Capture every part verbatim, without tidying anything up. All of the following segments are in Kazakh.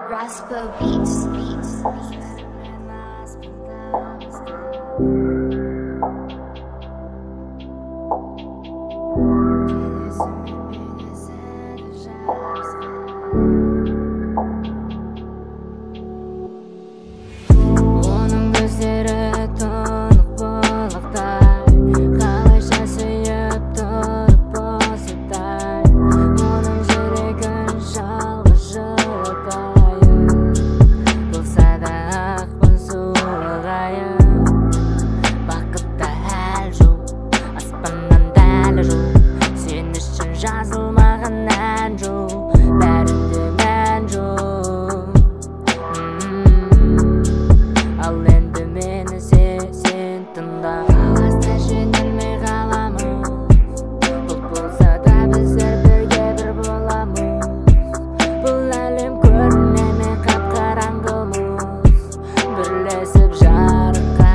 Raspo Beats. Beats. Оның көздері тұнық балықтай, қалайша сүйіп тұрып осыдай. Оның жүрегін жалғыз жылытайын, болса да ақпын суығайын. Бақытта әл жоқ, аспаннан дәл жоқ, сен үшін жазылмаған ән жоқ, бәрінде мән жоқ. Ал енді мені сен тыңда. Қағазда жөнелмей қаламыз, бұлт болса да біздер бірге бір боламыз. Бұл әлем көріне ме қап-қараңғымыз, бірлесіп жарыққа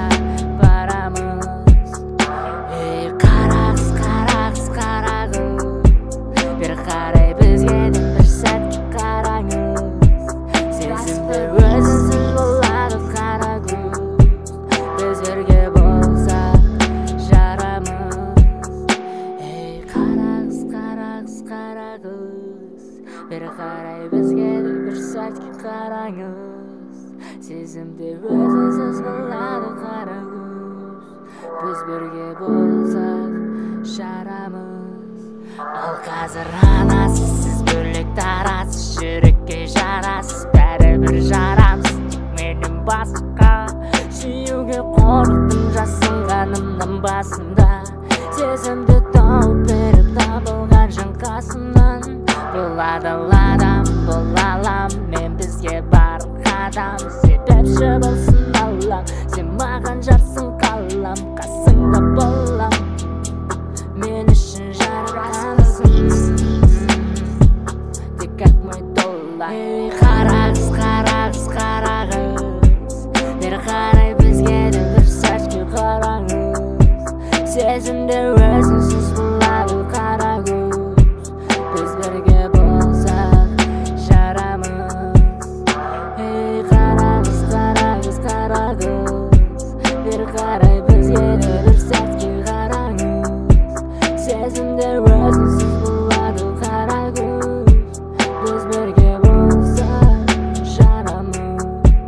барамыз. Ей қарағыз, қарағыз, қарағыз, бері қарай бізге де бір сәтке қараңыз. Сезімді өзіңсіз болады қара күз, біз бірге болсақ жарамыз. Ей қарағыз, қарағыз, қарағыз, бері қарай бізге де бір сәтке қараңыз. Сезімді өзіңсіз болады қара күз, біз бірге болсақ жарамыз. Ал қазір анасыз, сіз бөлек тарасыз, жүрекке жарасыз, бәрібір жарамсыз. Тек менен басқа сүюге қорықтым жасынғанымнан басында. Сезімді тауып беріп табылған жан қасымнан. Бұл адал адам, бұл алам, мен бізге бар қадам. Себепші болсын Аллам, сен маған жарсың қалам, қасыңда болам, мен үшін жаратқансың, тек как мой доллар. Ей қарағыз, қарағыз, қарағыз, бері қарай бізге де бір сәтке қараңыз. Сезімді өзіңсіз болады қара күз, біз бірге болсақ жарамыз. Ей қарағыз, қарағыз, қарағыз, бері қарай бізге де бір сәтке қараңыз. Сезімді өзіңсіз болады қара күз, біз бірге болсақ жарамыз.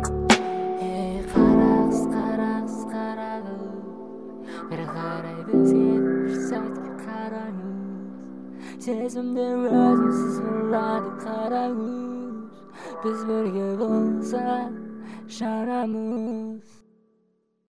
Ей қарағыз, қарағыз, қарағыз, бері қарай бізге де бір сәтке қараңыз. Сезімді өзіңсіз болады қара күз, біз бірге болсақ жарамыз.